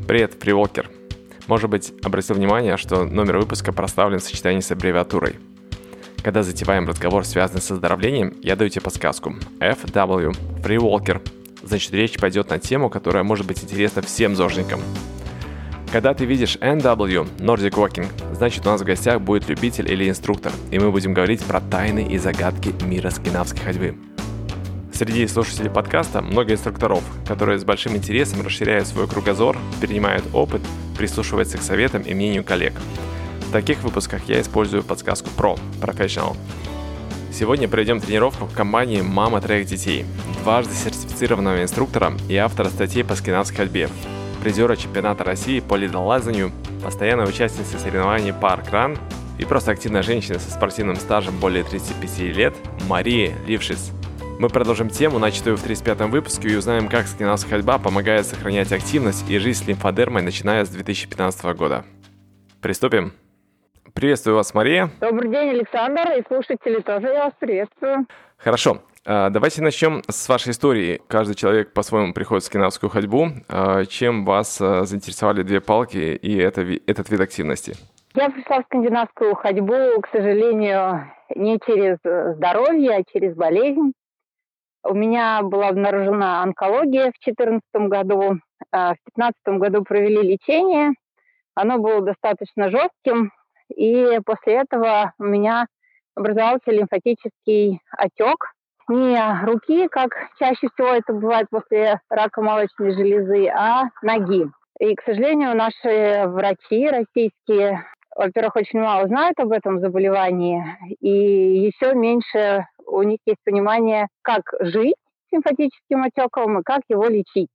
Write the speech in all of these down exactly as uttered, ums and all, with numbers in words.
Привет, фриволкер. Может быть, обратил внимание, что номер выпуска проставлен в сочетании с аббревиатурой. Когда затеваем разговор, связанный с оздоровлением, я даю тебе подсказку. эф дабл ю, фриволкер. Значит, речь пойдет на тему, которая может быть интересна всем зожникам. Когда ты видишь эн дабл ю, Nordic Walking, значит, у нас в гостях будет любитель или инструктор, и мы будем говорить про тайны и загадки мира скандинавской ходьбы. Среди слушателей подкаста много инструкторов, которые с большим интересом расширяют свой кругозор, перенимают опыт, прислушиваются к советам и мнению коллег. В таких выпусках я использую подсказку Pro, Professional. Сегодня проведем тренировку в компании «Мама троих детей», дважды сертифицированного инструктора и автора статей по скандинавской ходьбе, призера чемпионата России по ледолазанию, постоянной участницы соревнований парк-ран и просто активная женщина со спортивным стажем более тридцати пяти лет Мария Лившиц. Мы продолжим тему, начатую в тридцать пятом выпуске, и узнаем, как скандинавская ходьба помогает сохранять активность и жизнь с лимфодермой, начиная с две тысячи пятнадцатого года. Приступим. Приветствую вас, Мария. Добрый день, Александр, и слушатели тоже я вас приветствую. Хорошо. Давайте начнем с вашей истории. Каждый человек по-своему приходит в скандинавскую ходьбу. Чем вас заинтересовали две палки и это, этот вид активности? Я пришла в скандинавскую ходьбу, к сожалению, не через здоровье, а через болезнь. У меня была обнаружена онкология в две тысячи четырнадцатом году. В две тысячи пятнадцатом году провели лечение. Оно было достаточно жестким. И после этого у меня образовался лимфатический отек. Не руки, как чаще всего это бывает после рака молочной железы, а ноги. И, к сожалению, наши врачи российские, во-первых, очень мало знают об этом заболевании, и еще меньше у них есть понимание, как жить с лимфатическим отеком и как его лечить.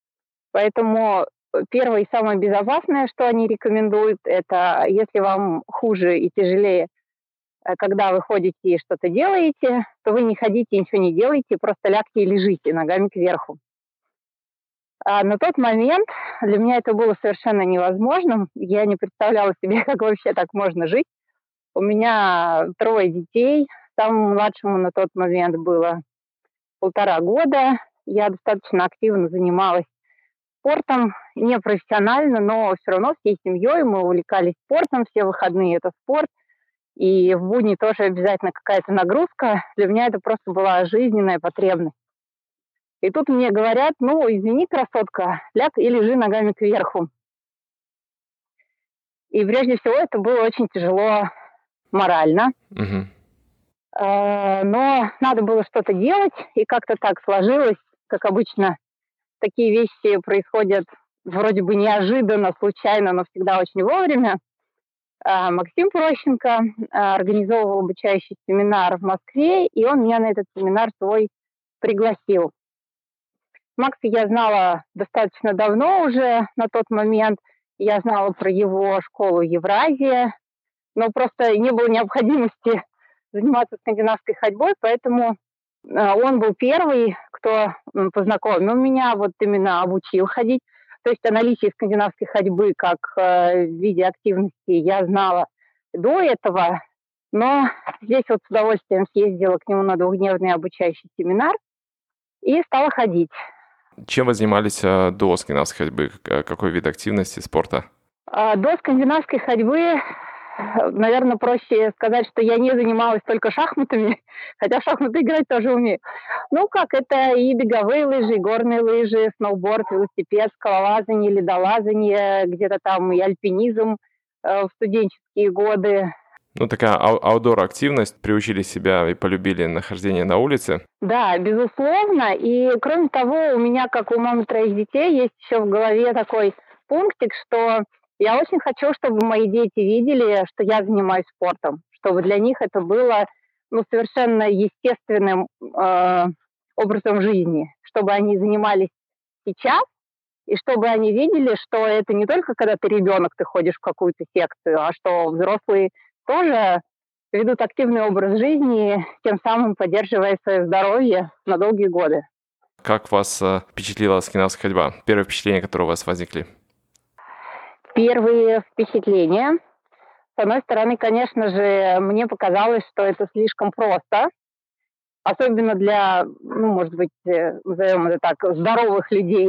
Поэтому первое и самое безопасное, что они рекомендуют, это если вам хуже и тяжелее, когда вы ходите и что-то делаете, то вы не ходите и ничего не делаете, просто лягте и лежите ногами кверху. А на тот момент для меня это было совершенно невозможным. Я не представляла себе, как вообще так можно жить. У меня трое детей. Самому младшему на тот момент было полтора года. Я достаточно активно занималась спортом, не профессионально, но все равно всей семьей мы увлекались спортом. Все выходные – это спорт. И в будни тоже обязательно какая-то нагрузка. Для меня это просто была жизненная потребность. И тут мне говорят, ну, извини, красотка, ляг и лежи ногами кверху. И прежде всего это было очень тяжело морально. Угу. Но надо было что-то делать, и как-то так сложилось, как обычно. Такие вещи происходят вроде бы неожиданно, случайно, но всегда очень вовремя. Максим Прощенко организовывал обучающий семинар в Москве, и он меня на этот семинар свой пригласил. Макса я знала достаточно давно уже на тот момент. Я знала про его школу Евразия, но просто не было необходимости заниматься скандинавской ходьбой, поэтому он был первый, кто познакомил меня, вот именно обучил ходить. То есть о наличии скандинавской ходьбы как э, в виде активности я знала до этого, но здесь вот с удовольствием съездила к нему на двухдневный обучающий семинар и стала ходить. Чем вы занимались э, до скандинавской ходьбы? Какой вид активности, спорта? А, до скандинавской ходьбы, наверное, проще сказать, что я не занималась только шахматами, хотя в шахматы играть тоже умею. Ну как, это и беговые лыжи, и горные лыжи, сноуборд, велосипед, скалолазание, ледолазание, где-то там и альпинизм э, в студенческие годы. Ну, такая ау- аутдор-активность, приучили себя и полюбили нахождение на улице. Да, безусловно. И кроме того, у меня, как у мамы троих детей, есть еще в голове такой пунктик, что я очень хочу, чтобы мои дети видели, что я занимаюсь спортом, чтобы для них это было ну, совершенно естественным э, образом жизни, чтобы они занимались сейчас, и чтобы они видели, что это не только когда ты ребенок, ты ходишь в какую-то секцию, а что взрослые тоже ведут активный образ жизни, тем самым поддерживая свое здоровье на долгие годы. Как вас э, впечатлила скандинавская ходьба? Первые впечатления, которые у вас возникли? Первые впечатления. С одной стороны, конечно же, мне показалось, что это слишком просто, особенно для, ну, может быть, назовем это так, здоровых людей.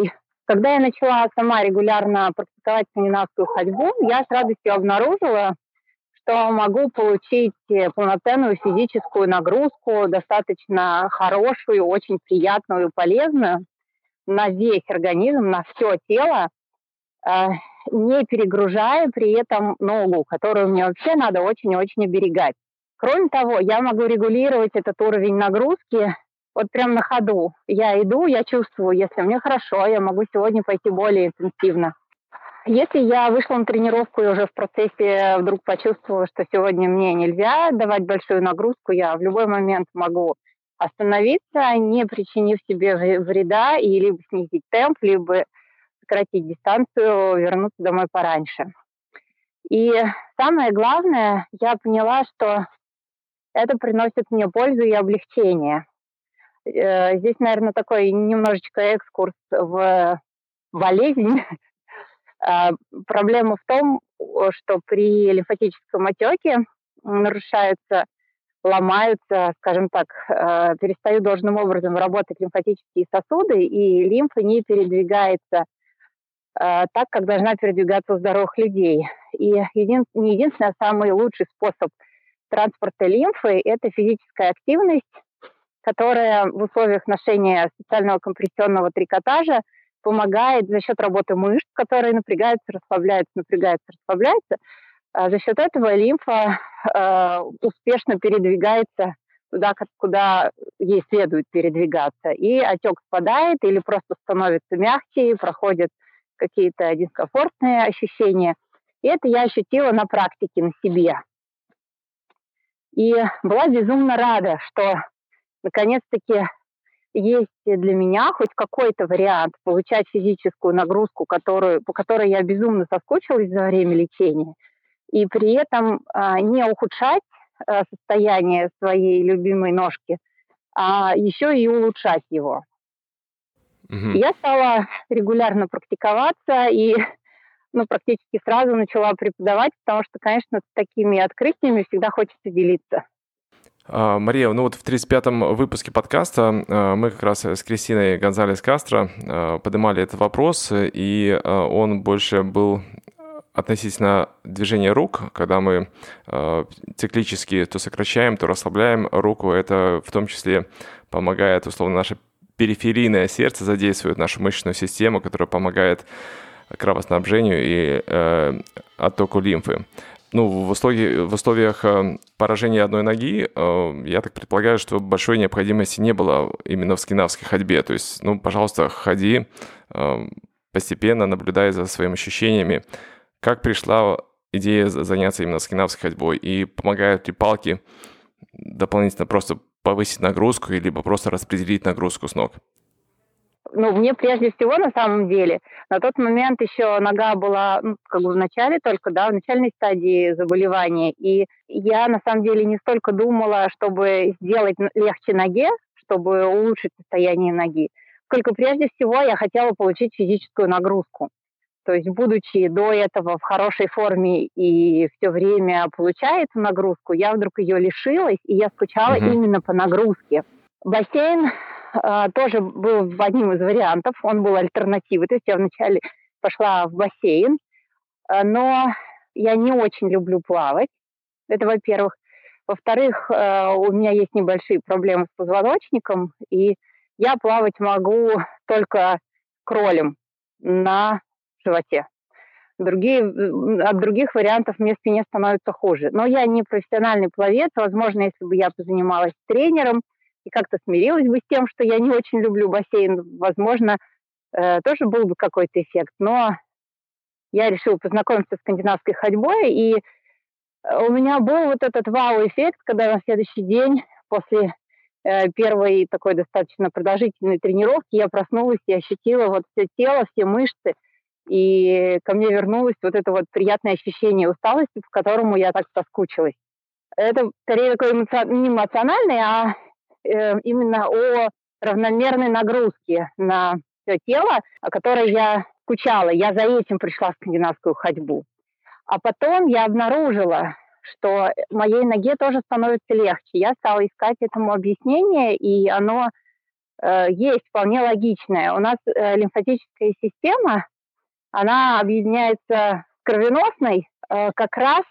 Когда я начала сама регулярно практиковать скандинавскую ходьбу, я с радостью обнаружила, что могу получить э, полноценную физическую нагрузку, достаточно хорошую, очень приятную и полезную на весь организм, на все тело, э, не перегружая при этом ногу, которую мне вообще надо очень-очень оберегать. Кроме того, я могу регулировать этот уровень нагрузки вот прям на ходу. Я иду, я чувствую, если мне хорошо, я могу сегодня пойти более интенсивно. Если я вышла на тренировку и уже в процессе вдруг почувствовала, что сегодня мне нельзя давать большую нагрузку, я в любой момент могу остановиться, не причинив себе вре- вреда, и либо снизить темп, либо сократить дистанцию, вернуться домой пораньше. И самое главное, я поняла, что это приносит мне пользу и облегчение. Э, Здесь, наверное, такой немножечко экскурс в болезнь. А, Проблема в том, о, что при лимфатическом отеке нарушаются, ломаются, скажем так, э, перестают должным образом работать лимфатические сосуды, и лимфа не передвигается э, так, как должна передвигаться у здоровых людей. И един, не единственный, а самый лучший способ транспорта лимфы – это физическая активность, которая в условиях ношения специального компрессионного трикотажа помогает за счет работы мышц, которые напрягаются, расслабляются, напрягаются, расслабляются. А за счет этого лимфа э, успешно передвигается туда, как- куда ей следует передвигаться. И отек спадает или просто становится мягче, проходят какие-то дискомфортные ощущения. И это я ощутила на практике, на себе. И была безумно рада, что наконец-таки есть для меня хоть какой-то вариант получать физическую нагрузку, которую, по которой я безумно соскучилась за время лечения, и при этом а, не ухудшать а, состояние своей любимой ножки, а еще и улучшать его. И Мгм. я стала регулярно практиковаться и ну, практически сразу начала преподавать, потому что, конечно, с такими открытиями всегда хочется делиться. А, Мария, ну вот в тридцать пятом выпуске подкаста а, мы как раз с Кристиной Гонзалес Кастро а, поднимали этот вопрос, и а, он больше был относительно движения рук, когда мы а, циклически то сокращаем, то расслабляем руку. Это в том числе помогает, условно, наше периферийное сердце задействует нашу мышечную систему, которая помогает кровоснабжению и э, оттоку лимфы. Ну, в, условиях, в условиях э, поражения одной ноги, э, я так предполагаю, что большой необходимости не было именно в скандинавской ходьбе. То есть, ну, пожалуйста, ходи, э, постепенно наблюдай за своими ощущениями. Как пришла идея заняться именно скандинавской ходьбой? И помогают ли палки дополнительно просто повысить нагрузку, либо просто распределить нагрузку с ног? Ну, мне прежде всего, на самом деле, на тот момент еще нога была, ну, как бы в начале только, да, в начальной стадии заболевания. И я, на самом деле, не столько думала, чтобы сделать н- легче ноге, чтобы улучшить состояние ноги, сколько прежде всего я хотела получить физическую нагрузку. То есть, будучи до этого в хорошей форме и все время получая эту нагрузку, я вдруг ее лишилась, и я скучала Мгм. именно по нагрузке. Бассейн а, тоже был одним из вариантов, он был альтернативой. То есть я вначале пошла в бассейн, а, но я не очень люблю плавать. Это, во-первых. Во-вторых, э, у меня есть небольшие проблемы с позвоночником, и я плавать могу только кролем на животе. Другие, м, от других вариантов мне в спине становится хуже. Но я не профессиональный пловец. Возможно, если бы я позанималась с тренером и как-то смирилась бы с тем, что я не очень люблю бассейн, возможно, э, тоже был бы какой-то эффект. Но я решила познакомиться с скандинавской ходьбой, и э, у меня был вот этот вау-эффект, когда на следующий день после э, первой такой достаточно продолжительной тренировки я проснулась и ощутила вот все тело, все мышцы, и ко мне вернулось вот это вот приятное ощущение усталости, по которому я так соскучилась. Это скорее такое эмоци- не эмоциональное, а э, именно о равномерной нагрузке на все тело, о которой я скучала. Я за этим пришла в скандинавскую ходьбу. А потом я обнаружила, что моей ноге тоже становится легче. Я стала искать этому объяснение, и оно э, есть вполне логичное. У нас э, лимфатическая система, она объединяется с кровеносной э, как раз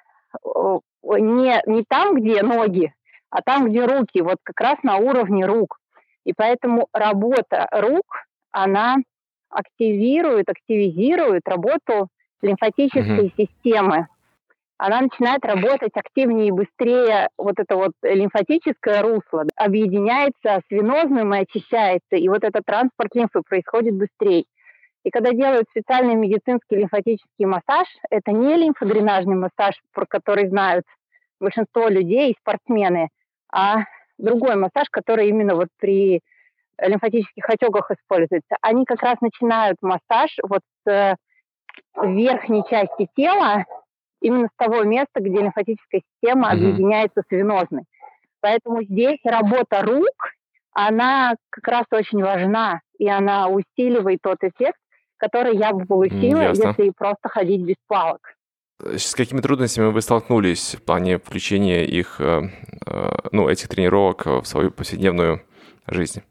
э, не, не там, где ноги, а там, где руки, вот как раз на уровне рук. И поэтому работа рук, она активирует, активизирует работу Мгм. лимфатической системы. Она начинает работать активнее и быстрее, вот это вот лимфатическое русло объединяется с венозным и очищается, и вот этот транспорт лимфы происходит быстрее. И когда делают специальный медицинский лимфатический массаж, это не лимфодренажный массаж, про который знают большинство людей и спортсмены, а другой массаж, который именно вот при лимфатических отеках используется. Они как раз начинают массаж вот с верхней части тела, именно с того места, где лимфатическая система Мгм. объединяется с венозной. Поэтому здесь работа рук, она как раз очень важна, и она усиливает тот эффект, который я бы М, получила, Ясно. если просто ходить без палок. Э, С какими трудностями вы столкнулись в плане включения их, э, э, ну, этих тренировок в свою повседневную жизнь?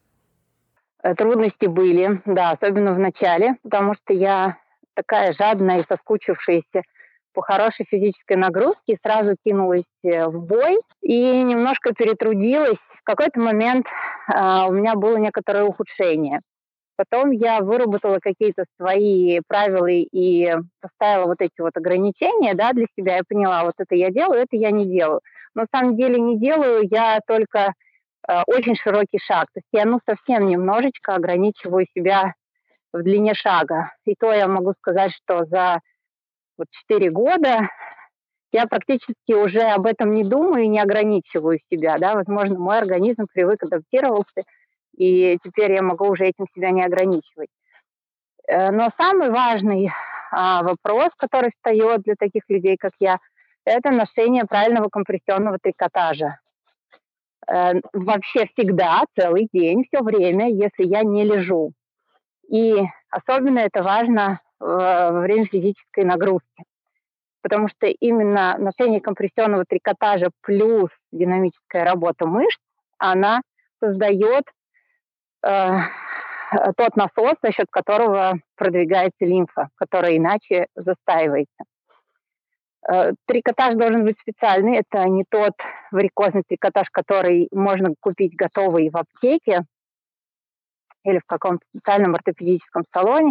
Э, Трудности были, да, особенно в начале, потому что я такая жадная и соскучившаяся по хорошей физической нагрузке, сразу кинулась э, в бой и немножко перетрудилась. В какой-то момент а, у меня было некоторое ухудшение. Потом я выработала какие-то свои правила и поставила вот эти вот ограничения, да, для себя. Я поняла, вот это я делаю, это я не делаю. Но на самом деле не делаю я только э, очень широкий шаг. То есть я, ну, совсем немножечко ограничиваю себя в длине шага. И то я могу сказать, что за вот четыре года я практически уже об этом не думаю и не ограничиваю себя, да. Возможно, мой организм привык, адаптировался, и теперь я могу уже этим себя не ограничивать. Э, Но самый важный а, вопрос, который встает для таких людей, как я, это ношение правильного компрессионного трикотажа. Э, Вообще всегда, целый день, все время, если я не лежу. И особенно это важно э, во время физической нагрузки, потому что именно ношение компрессионного трикотажа плюс динамическая работа мышц, она создает э, тот насос, за счет которого продвигается лимфа, которая иначе застаивается. Э, Трикотаж должен быть специальный. Это не тот варикозный трикотаж, который можно купить готовый в аптеке или в каком-то специальном ортопедическом салоне.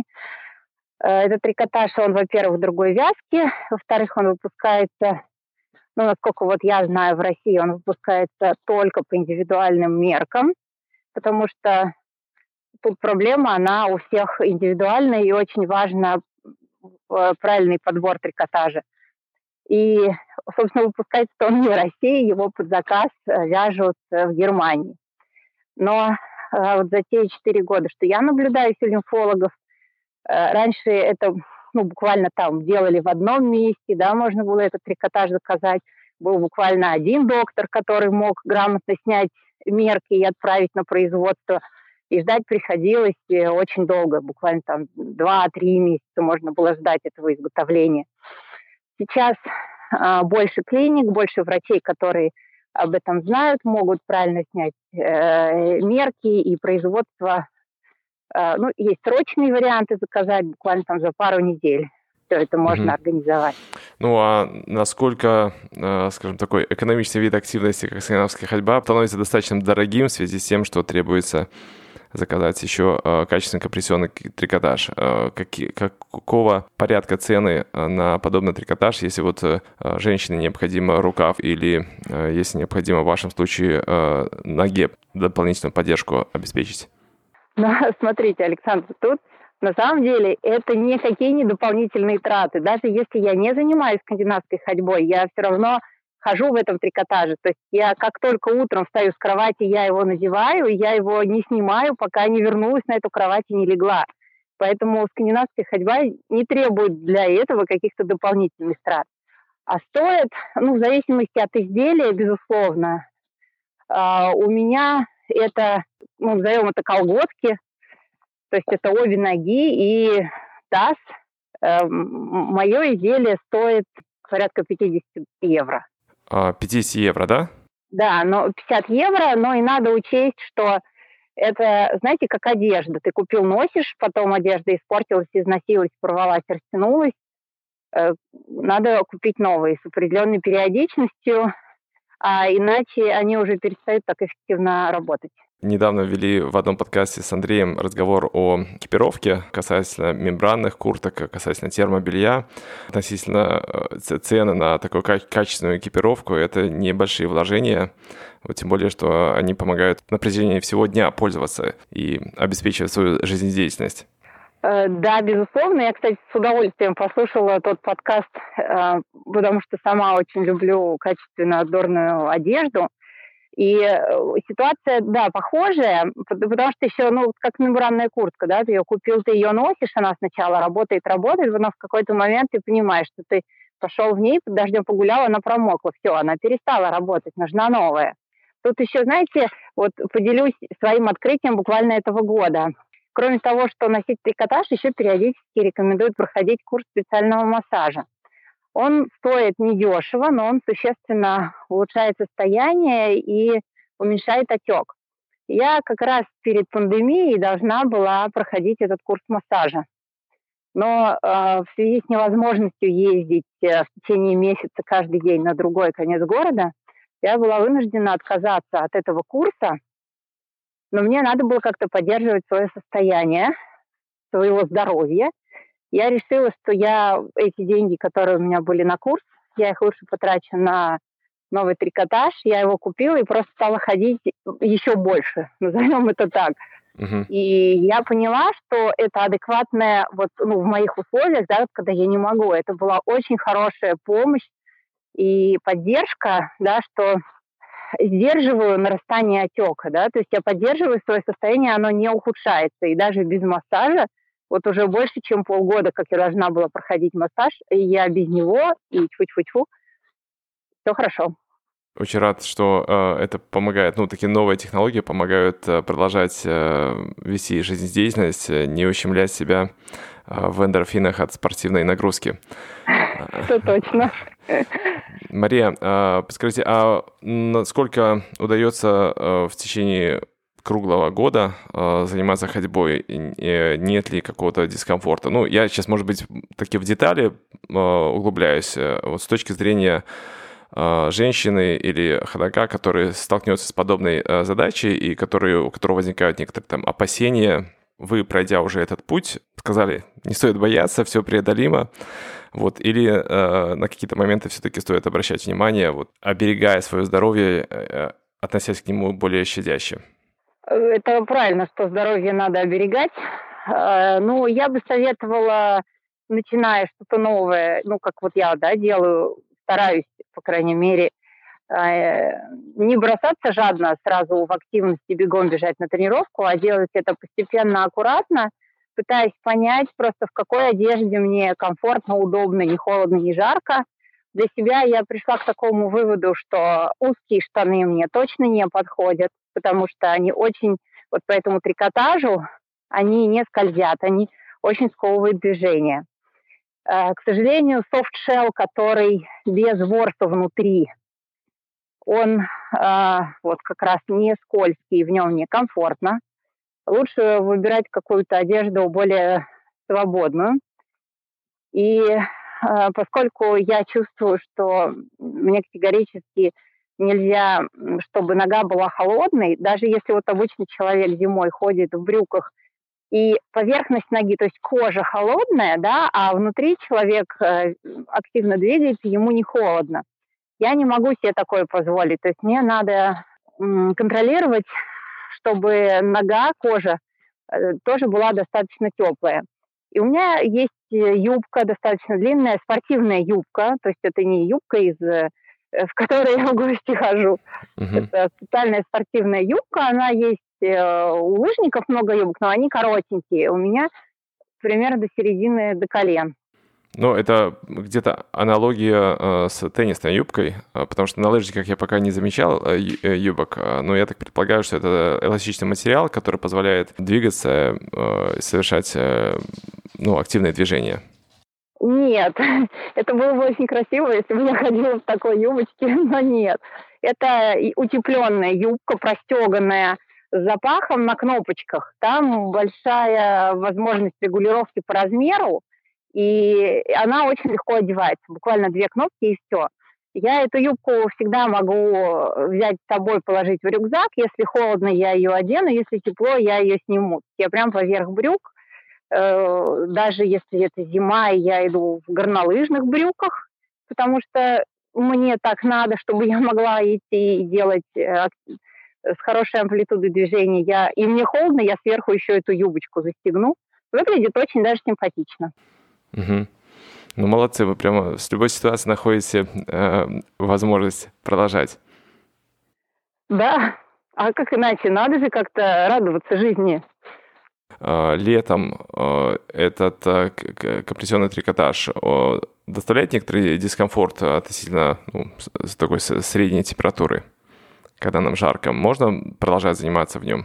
Э, Этот трикотаж, он, во-первых, другой вязки, во-вторых, он выпускается, ну, насколько вот я знаю, в России он выпускается только по индивидуальным меркам, потому что тут проблема, она у всех индивидуальная, и очень важно э, правильный подбор трикотажа. И, собственно, выпускается он не в России, его под заказ э, вяжут э, в Германии. Но э, вот за те четыре года, что я наблюдаю у лимфологов, э, раньше это, ну, буквально там делали в одном месте, да, можно было этот трикотаж заказать. Был буквально один доктор, который мог грамотно снять мерки и отправить на производство. И ждать приходилось э, очень долго, буквально там два-три месяца можно было ждать этого изготовления. Сейчас а, больше клиник, больше врачей, которые об этом знают, могут правильно снять э, мерки и производство. Э, ну, есть срочные варианты заказать буквально там за пару недель. Все это можно Мгм. организовать. Ну а насколько, э, скажем, такой экономичный вид активности, как скандинавская ходьба, становится достаточно дорогим в связи с тем, что требуется заказать еще э, качественный компрессионный к- трикотаж? Э, какие, какого порядка цены э, на подобный трикотаж, если вот э, женщине необходимо рукав или, э, если необходимо в вашем случае, э, ноге дополнительную поддержку обеспечить? Но смотрите, Александр, тут на самом деле это никакие не дополнительные траты. Даже если я не занимаюсь скандинавской ходьбой, я все равно хожу в этом трикотаже. То есть я как только утром встаю с кровати, я его надеваю, и я его не снимаю, пока не вернулась на эту кровать и не легла. Поэтому скандинавская ходьба не требует для этого каких-то дополнительных трат. А стоит, ну, в зависимости от изделия, безусловно. А, у меня это, ну, назовем это колготки, то есть это обе ноги и таз. Мое изделие стоит порядка пятьдесят евро. А, пятьдесят евро, да? Да, но пятьдесят евро, но и надо учесть, что Это, знаете, как одежда. Ты купил, носишь, потом одежда испортилась, износилась, порвалась, растянулась. Э, Надо купить новые с определенной периодичностью, а иначе они уже перестают так эффективно работать. Недавно ввели в одном подкасте с Андреем разговор о экипировке касательно мембранных курток, касательно термобелья. Относительно цены на такую качественную экипировку — это небольшие вложения, вот тем более, что они помогают на протяжении всего дня пользоваться и обеспечивать свою жизнедеятельность. Да, безусловно. Я, кстати, с удовольствием послушала тот подкаст, потому что сама очень люблю качественную отборную одежду. И ситуация, да, похожая, потому что еще, ну, как мембранная куртка, да, ты ее купил, ты ее носишь, она сначала работает, работает, но в какой-то момент ты понимаешь, что ты пошел в ней, под дождем погулял, она промокла, все, она перестала работать, нужна новая. Тут еще, знаете, вот поделюсь своим открытием буквально этого года. Кроме того, что носить трикотаж, еще периодически рекомендуют проходить курс специального массажа. Он стоит недешево, но он существенно улучшает состояние и уменьшает отек. Я как раз перед пандемией должна была проходить этот курс массажа. Но э, в связи с невозможностью ездить э, в течение месяца каждый день на другой конец города, я была вынуждена отказаться от этого курса. Но мне надо было как-то поддерживать свое состояние, своего здоровья. Я решила, что я эти деньги, которые у меня были на курс, я их лучше потрачу на новый трикотаж. Я его купила и просто стала ходить еще больше, назовем это так. Uh-huh. И я поняла, что это адекватная, вот, ну, в моих условиях, да, когда я не могу. Это была очень хорошая помощь и поддержка, да, что сдерживаю нарастание отека, да, то есть я поддерживаю свое состояние, оно не ухудшается, и даже без массажа, вот уже больше, чем полгода, как я должна была проходить массаж, и я без него, и тьфу-тьфу-тьфу, все хорошо. Очень рад, что э, это помогает, ну, такие новые технологии помогают э, продолжать э, вести жизнедеятельность, э, не ущемлять себя э, в эндорфинах от спортивной нагрузки. Это точно. Мария, э, подскажите, а насколько удается э, в течение круглого года э, заниматься ходьбой? Э, нет ли какого-то дискомфорта? Ну, я сейчас, может быть, таки в детали э, углубляюсь. Э, вот с точки зрения женщины или ходока, который столкнется с подобной э, задачей и который, у которого возникают некоторые там опасения, вы, пройдя уже этот путь, сказали, не стоит бояться, все преодолимо, вот, или э, на какие-то моменты все-таки стоит обращать внимание, вот, оберегая свое здоровье, э, относясь к нему более щадяще? Это правильно, что здоровье надо оберегать. Э, ну, я бы советовала, начиная что-то новое, ну, как вот я, да, делаю, стараюсь, по крайней мере, не бросаться жадно сразу в активности, бегом бежать на тренировку, а делать это постепенно, аккуратно, пытаясь понять просто, в какой одежде мне комфортно, удобно, не холодно, не жарко. Для себя я пришла к такому выводу, что узкие штаны мне точно не подходят, потому что они очень, вот по этому трикотажу, они не скользят, они очень сковывают движение. К сожалению, софт-шелл, который без ворса внутри, он э, вот как раз не скользкий, в нем некомфортно. Лучше выбирать какую-то одежду более свободную. И э, поскольку я чувствую, что мне категорически нельзя, чтобы нога была холодной, даже если вот обычный человек зимой ходит в брюках, и поверхность ноги, то есть кожа холодная, да, а внутри человек э, активно двигается, ему не холодно. Я не могу себе такое позволить. То есть мне надо м, контролировать, чтобы нога, кожа э, тоже была достаточно теплая. И у меня есть юбка достаточно длинная, спортивная юбка. То есть это не юбка, из, э, в которой я в гости хожу. Uh-huh. Это специальная спортивная юбка. Она есть э, у лыжников много юбок, но они коротенькие. У меня примерно до середины, до колен. Ну, это где-то аналогия э, с теннисной юбкой, э, потому что на лыжниках я пока не замечал э, юбок, э, но я так предполагаю, что это эластичный материал, который позволяет двигаться, э, совершать э, ну, активные движения. Нет, это было бы очень красиво, если бы я ходила в такой юбочке, но нет. Это утепленная юбка, простеганная, с запахом на кнопочках. Там большая возможность регулировки по размеру, и она очень легко одевается. Буквально две кнопки и все. Я эту юбку всегда могу взять с собой, положить в рюкзак. Если холодно, я ее одену, если тепло, я ее сниму. Я прям поверх брюк, э, даже если это зима, и я иду в горнолыжных брюках, потому что мне так надо, чтобы я могла идти и делать э, с хорошей амплитудой движения. Я, и мне холодно, я сверху еще эту юбочку застегну. Выглядит очень даже симпатично. Угу. Ну, молодцы, вы прямо с любой ситуации находите э, возможность продолжать. Да, а как иначе? Надо же как-то радоваться жизни. Э, летом э, этот э, компрессионный трикотаж э, доставляет некоторый дискомфорт относительно ну, с, с такой средней температуры, когда нам жарко. Можно продолжать заниматься в нем?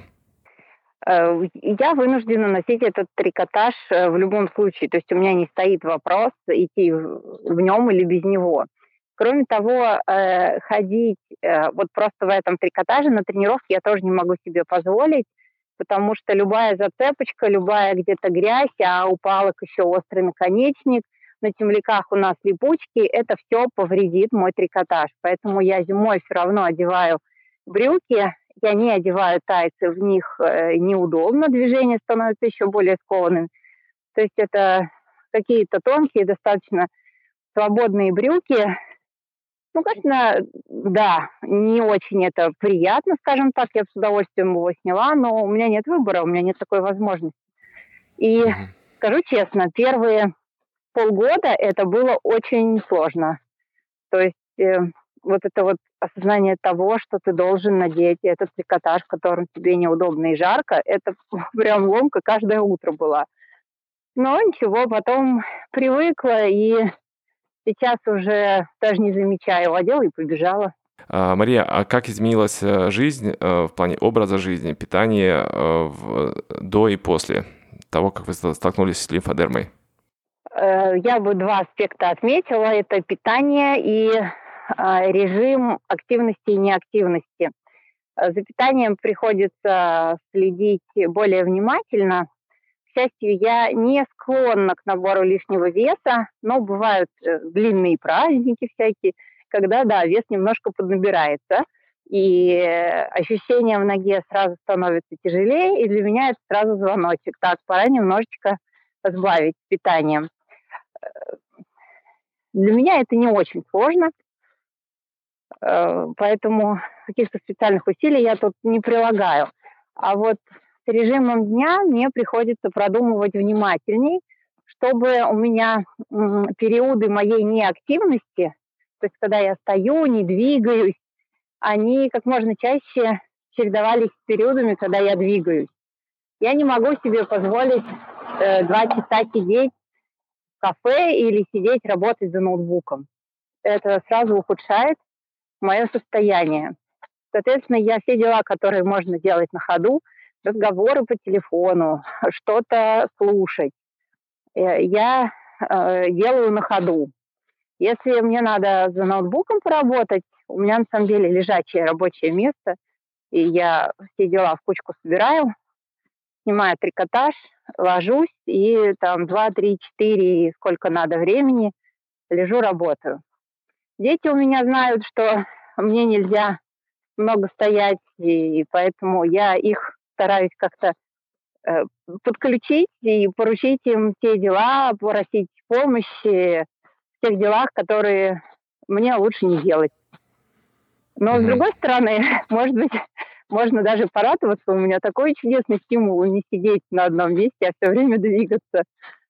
Я вынуждена носить этот трикотаж в любом случае. То есть у меня не стоит вопрос, идти в нем или без него. Кроме того, ходить вот просто в этом трикотаже на тренировке я тоже не могу себе позволить, потому что любая зацепочка, любая где-то грязь, а у палок еще острый наконечник, на темляках у нас липучки, это все повредит мой трикотаж. Поэтому я зимой все равно одеваю брюки, я не одеваю тайцы, в них э, неудобно, движение становится еще более скованным. То есть это какие-то тонкие, достаточно свободные брюки. Ну, конечно, да, не очень это приятно, скажем так, я бы с удовольствием его сняла, но у меня нет выбора, у меня нет такой возможности. И mm-hmm. скажу честно, первые полгода это было очень сложно. То есть э, вот это вот осознание того, что ты должен надеть этот трикотаж, в котором тебе неудобно и жарко, это прям ломка каждое утро была. Но ничего, потом привыкла, и сейчас уже даже не замечаю, одела и побежала. А, Мария, а как изменилась жизнь в плане образа жизни, питания до и после того, как вы столкнулись с лимфодермой? Я бы два аспекта отметила. Это питание и режим активности и неактивности. За питанием приходится следить более внимательно. К счастью, я не склонна к набору лишнего веса, но бывают длинные праздники всякие, когда, да, вес немножко поднабирается, и ощущение в ноге сразу становится тяжелее, и для меня это сразу звоночек. Так, пора немножечко сбавить питанием. Для меня это не очень сложно, поэтому каких-то специальных усилий я тут не прилагаю. А вот с режимом дня мне приходится продумывать внимательней, чтобы у меня периоды моей неактивности, то есть когда я стою, не двигаюсь, они как можно чаще чередовались с периодами, когда я двигаюсь. Я не могу себе позволить э, два часа сидеть в кафе или сидеть работать за ноутбуком. Это сразу ухудшает мое состояние. Соответственно, я все дела, которые можно делать на ходу, разговоры по телефону, что-то слушать, я э, делаю на ходу. Если мне надо за ноутбуком поработать, у меня на самом деле лежачее рабочее место, и я все дела в кучку собираю, снимаю трикотаж, ложусь, и там два, три, четыре, сколько надо времени, лежу, работаю. Дети у меня знают, что мне нельзя много стоять, и поэтому я их стараюсь как-то э, подключить и поручить им те дела, просить помощи в тех делах, которые мне лучше не делать. Но, mm-hmm. с другой стороны, может быть, можно даже порадоваться, у меня такой чудесный стимул не сидеть на одном месте, а все время двигаться.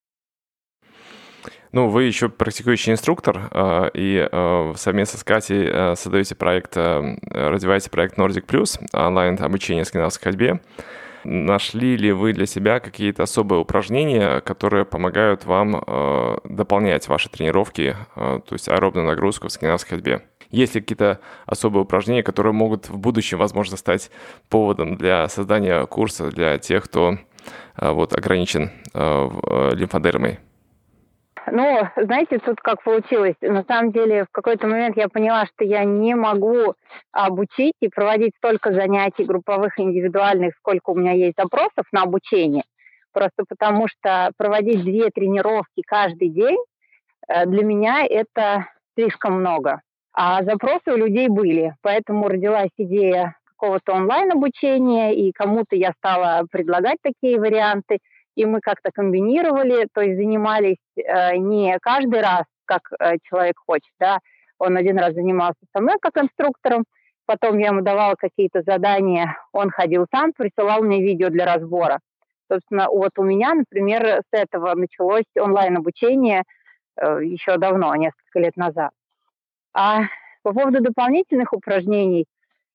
Ну, вы еще практикующий инструктор, и совместно с Катей создаете проект, развиваете проект Nordic Plus, онлайн-обучение скандинавской ходьбе. Нашли ли вы для себя какие-то особые упражнения, которые помогают вам дополнять ваши тренировки, то есть аэробную нагрузку в скандинавской ходьбе? Есть ли какие-то особые упражнения, которые могут в будущем, возможно, стать поводом для создания курса для тех, кто вот, ограничен лимфодермой? Ну, знаете, тут как получилось. На самом деле, в какой-то момент я поняла, что я не могу обучить и проводить столько занятий групповых и индивидуальных, сколько у меня есть запросов на обучение. Просто потому что проводить две тренировки каждый день э, для меня это слишком много. А запросы у людей были, поэтому родилась идея какого-то онлайн-обучения, и кому-то я стала предлагать такие варианты, и мы как-то комбинировали, то есть занимались э, не каждый раз, как э, человек хочет, да, он один раз занимался со мной как инструктором, потом я ему давала какие-то задания, он ходил сам, присылал мне видео для разбора. Собственно, вот у меня, например, с этого началось онлайн-обучение э, еще давно, несколько лет назад. А по поводу дополнительных упражнений,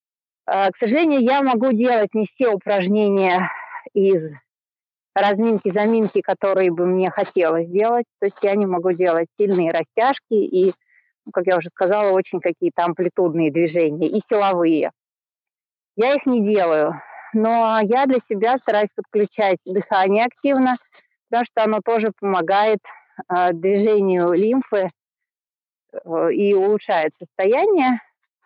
э, к сожалению, я могу делать не все упражнения из разминки, заминки, которые бы мне хотелось делать. То есть я не могу делать сильные растяжки и, ну, как я уже сказала, очень какие-то амплитудные движения и силовые. Я их не делаю, но я для себя стараюсь подключать дыхание активно, потому что оно тоже помогает э, движению лимфы э, и улучшает состояние.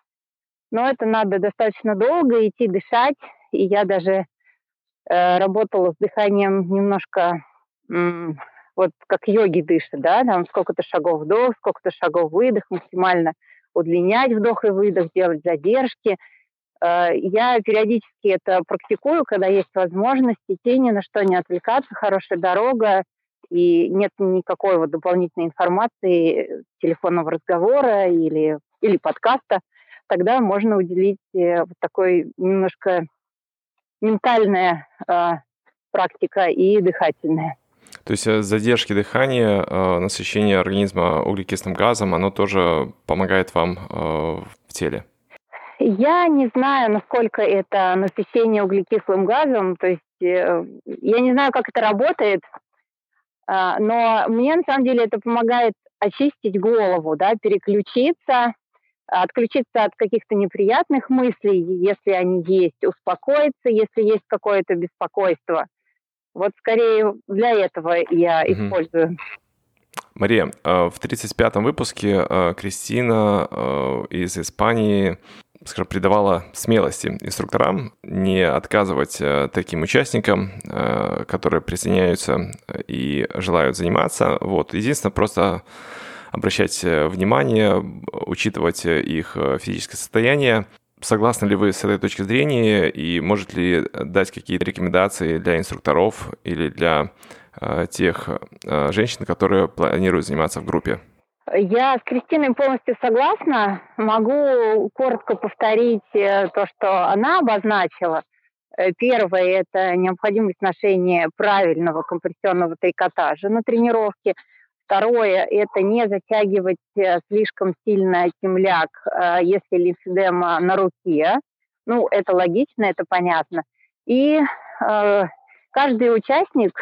Но это надо достаточно долго идти дышать, и я даже э, работала с дыханием немножко, м, вот как йоги дышат, да, там сколько-то шагов вдох, сколько-то шагов выдох, максимально удлинять вдох и выдох, делать задержки. Э, я периодически это практикую, когда есть возможность идти, ни на что не отвлекаться, хорошая дорога, и нет никакой вот дополнительной информации, телефонного разговора или, или подкаста, тогда можно уделить э, вот такой немножко ментальная э, практика и дыхательная. То есть э, задержки дыхания, э, насыщение организма углекислым газом, оно тоже помогает вам э, в теле? Я не знаю, насколько это насыщение углекислым газом, то есть э, я не знаю, как это работает, а, но мне на самом деле это помогает очистить голову, да, переключиться, отключиться от каких-то неприятных мыслей, если они есть, успокоиться, если есть какое-то беспокойство. Вот скорее для этого я Мгм. использую. Мария, э, в тридцать пятом выпуске э, Кристина э, из Испании, скажем, придавала смелости инструкторам не отказывать э, таким участникам, э, которые присоединяются и желают заниматься. Вот. Единственное, просто обращать э, внимание, учитывать э, их э, физическое состояние. Согласны ли вы с этой точки зрения и можете ли дать какие-то рекомендации для инструкторов или для э, тех э, женщин, которые планируют заниматься в группе? Я с Кристиной полностью согласна. Могу коротко повторить э, то, что она обозначила. Э, Первое– это необходимость ношения правильного компрессионного трикотажа на тренировке. Второе– это не затягивать э, слишком сильно темляк, э, если лимфедема на руке. Ну, это логично, это понятно. И э, каждый участник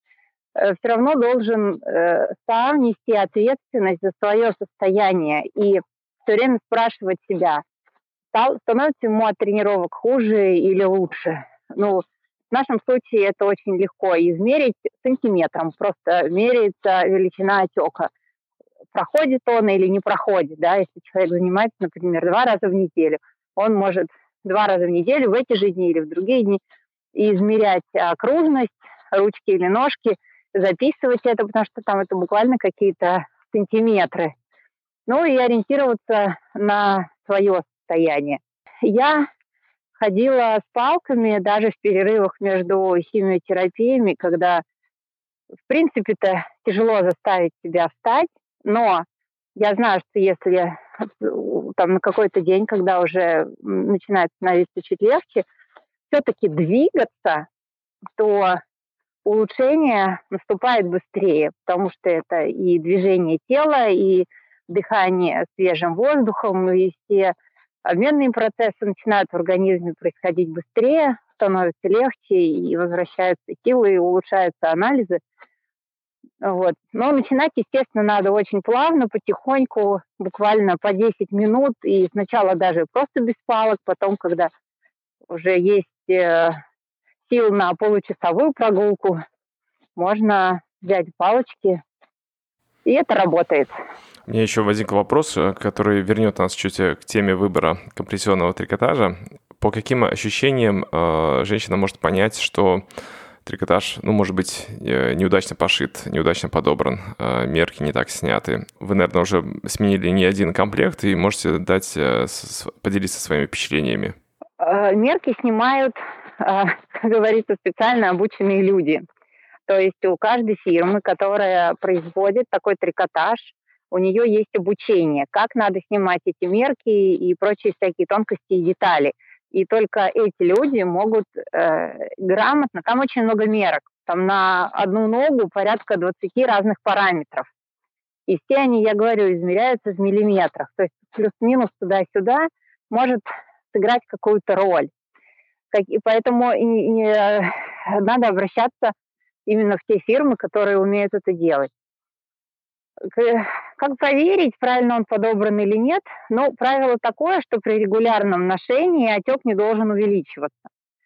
все равно должен э, сам нести ответственность за свое состояние и все время спрашивать себя, стал- становится ему от тренировок хуже или лучше. Ну, в нашем случае это очень легко измерить сантиметром, просто меряется величина отека. Проходит он или не проходит, да, если человек занимается, например, два раза в неделю, он может два раза в неделю в эти же дни или в другие дни измерять окружность ручки или ножки, записывать это, потому что там это буквально какие-то сантиметры. Ну и ориентироваться на свое состояние. Я ходила с палками даже в перерывах между химиотерапиями, когда, в принципе-то, тяжело заставить себя встать, но я знаю, что если там на какой-то день, когда уже начинает становиться чуть легче, все-таки двигаться, то улучшение наступает быстрее, потому что это и движение тела, и дыхание свежим воздухом, и все обменные процессы начинают в организме происходить быстрее, становится легче, и возвращаются силы, и улучшаются анализы. Вот. Но начинать, естественно, надо очень плавно, потихоньку, буквально по десять минут, и сначала даже просто без палок, потом, когда уже есть э, сил на получасовую прогулку, можно взять палочки. И это работает. У меня еще возник вопрос, который вернет нас чуть к теме выбора компрессионного трикотажа. По каким ощущениям э, женщина может понять, что трикотаж, ну, может быть, неудачно пошит, неудачно подобран, э, мерки не так сняты? Вы, наверное, уже сменили не один комплект и можете дать, э, с, поделиться своими впечатлениями. Мерки снимают, как говорится, специально обученные люди. То есть у каждой фирмы, которая производит такой трикотаж, у нее есть обучение, как надо снимать эти мерки и прочие всякие тонкости и детали. И только эти люди могут э, грамотно, там очень много мерок, там на одну ногу порядка двадцать разных параметров. И все они, я говорю, измеряются в миллиметрах. То есть плюс-минус туда-сюда может сыграть какую-то роль. И поэтому и, и, э, надо обращаться именно в те фирмы, которые умеют это делать. Как проверить, правильно он подобран или нет? Ну, правило такое, что при регулярном ношении отек не должен увеличиваться.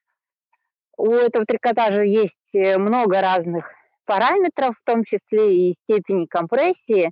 У этого трикотажа есть много разных параметров, в том числе и степени компрессии,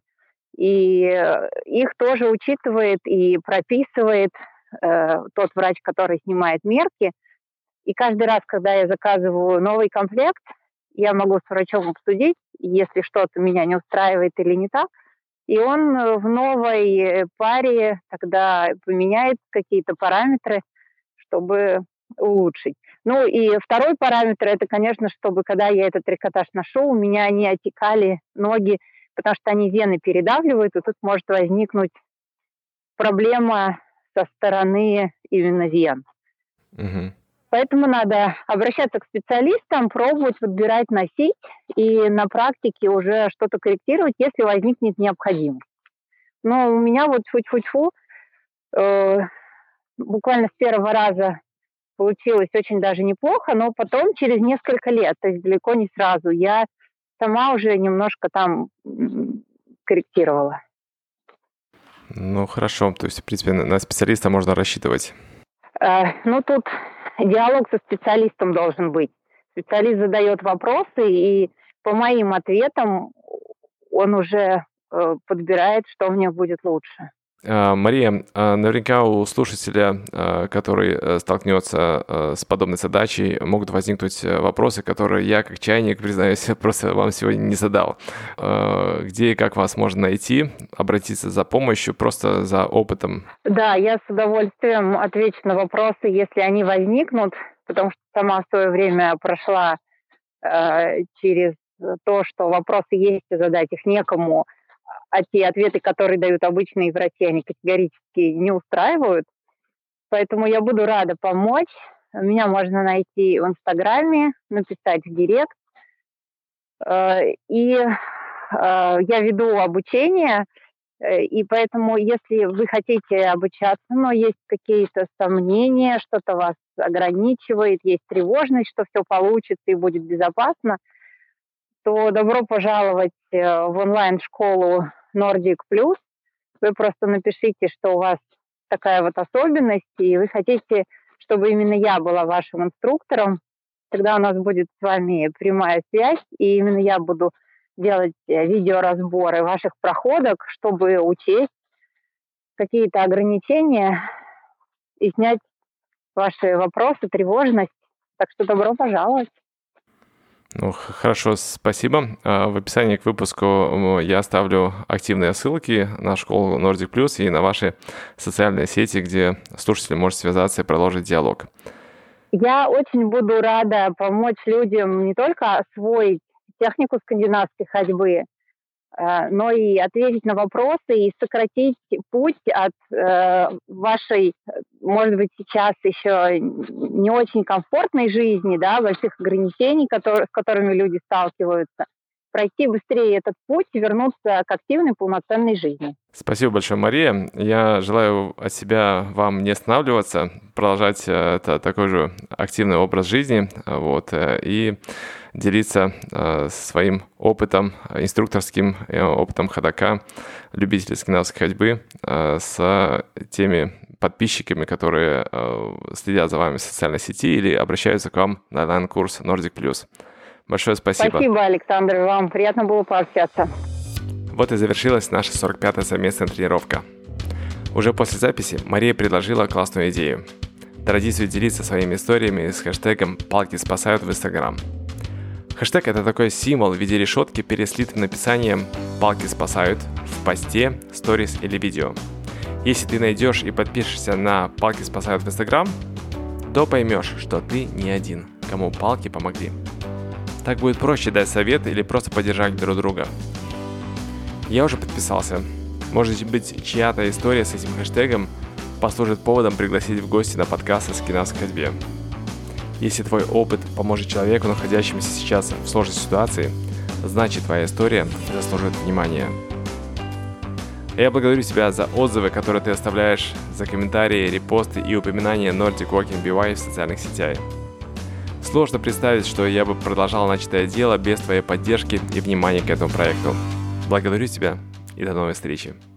и их тоже учитывает и прописывает э, тот врач, который снимает мерки. И каждый раз, когда я заказываю новый комплект, я могу с врачом обсудить, если что-то меня не устраивает или не так, и он в новой паре тогда поменяет какие-то параметры, чтобы улучшить. Ну и второй параметр, это, конечно, чтобы когда я этот трикотаж ношу, у меня не отекали ноги, потому что они вены передавливают, и тут может возникнуть проблема со стороны именно вен. Угу. Поэтому надо обращаться к специалистам, пробовать, подбирать, носить и на практике уже что-то корректировать, если возникнет необходимость. Но у меня вот фу-фу-фу, э, буквально с первого раза получилось очень даже неплохо, но потом через несколько лет, то есть далеко не сразу, я сама уже немножко там корректировала. Ну, хорошо. То есть, в принципе, на специалиста можно рассчитывать. Э, ну, тут диалог со специалистом должен быть. Специалист задает вопросы, и по моим ответам он уже э, подбирает, что мне будет лучше. Мария, наверняка у слушателя, который столкнется с подобной задачей, могут возникнуть вопросы, которые я, как чайник, признаюсь, просто вам сегодня не задал. Где и как вас можно найти, обратиться за помощью, просто за опытом? Да, я с удовольствием отвечу на вопросы, если они возникнут, потому что сама в свое время прошла э, через то, что вопросы есть, и задать их некому, а те ответы, которые дают обычные врачи, они категорически не устраивают. Поэтому я буду рада помочь. Меня можно найти в Инстаграме, написать в директ. И я веду обучение, и поэтому, если вы хотите обучаться, но есть какие-то сомнения, что-то вас ограничивает, есть тревожность, что все получится и будет безопасно, то добро пожаловать в онлайн-школу Nordic Plus. Вы просто напишите, что у вас такая вот особенность, и вы хотите, чтобы именно я была вашим инструктором. Тогда у нас будет с вами прямая связь, и именно я буду делать видеоразборы ваших проходок, чтобы учесть какие-то ограничения и снять ваши вопросы, тревожность. Так что добро пожаловать. Ну, хорошо, спасибо. В описании к выпуску я оставлю активные ссылки на школу Nordic Plus и на ваши социальные сети, где слушатели могут связаться и продолжить диалог. Я очень буду рада помочь людям не только освоить технику скандинавской ходьбы, но и ответить на вопросы и сократить путь от э, вашей, может быть, сейчас еще не очень комфортной жизни, да, больших ограничений, которые, с которыми люди сталкиваются, пройти быстрее этот путь и вернуться к активной, полноценной жизни. Спасибо большое, Мария. Я желаю от себя вам не останавливаться, продолжать это, такой же активный образ жизни, вот, и делиться э, своим опытом, инструкторским э, опытом ходока, любителей скандинавской ходьбы э, с теми подписчиками, которые э, следят за вами в социальной сети или обращаются к вам на онлайн-курс Nordic Plus. Большое спасибо. Спасибо, Александр, вам приятно было пообщаться. Вот и завершилась наша сорок пятая совместная тренировка. Уже после записи Мария предложила классную идею. Традицию делиться своими историями с хэштегом «Палки спасают» в Instagram. Хэштег – это такой символ в виде решетки перед слитым написанием «Палки спасают» в посте, сторис или видео. Если ты найдешь и подпишешься на «Палки спасают» в Instagram, то поймешь, что ты не один, кому палки помогли. Так будет проще дать совет или просто поддержать друг друга. Я уже подписался. Может быть, чья-то история с этим хэштегом послужит поводом пригласить в гости на подкаст о скандинавской ходьбе. Если твой опыт поможет человеку, находящемуся сейчас в сложной ситуации, значит твоя история заслуживает внимания. Я благодарю тебя за отзывы, которые ты оставляешь, за комментарии, репосты и упоминания Nordic Walking би вай в социальных сетях. Сложно представить, что я бы продолжал начатое дело без твоей поддержки и внимания к этому проекту. Благодарю тебя и до новой встречи.